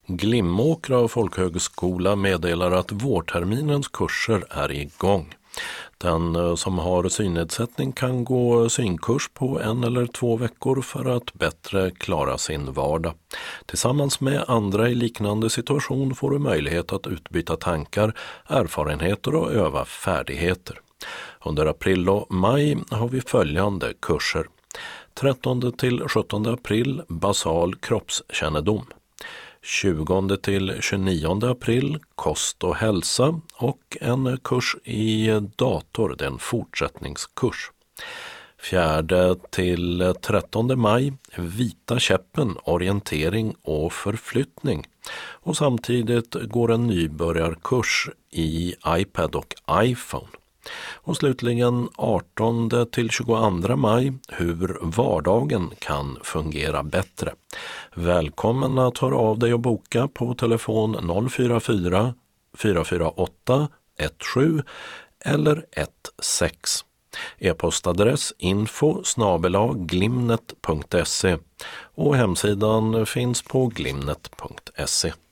Glimåkra folkhögskola meddelar att vårterminens kurser är igång. Den som har synnedsättning kan gå synkurs på 1 eller 2 veckor för att bättre klara sin vardag. Tillsammans med andra i liknande situation får du möjlighet att utbyta tankar, erfarenheter och öva färdigheter. Under april och maj har vi följande kurser. 13 till 17 april basal kroppskännedom. 20 till 29 april kost och hälsa och en kurs i dator, det är en fortsättningskurs. 4 till 13 maj vita käppen, orientering och förflyttning. Och samtidigt går en nybörjarkurs i iPad och iPhone. Och slutligen 18 till 22 maj hur vardagen kan fungera bättre. Välkommen att höra av dig och boka på telefon 044 448 17 eller 16. E-postadress info@glimnet.se och hemsidan finns på glimnet.se.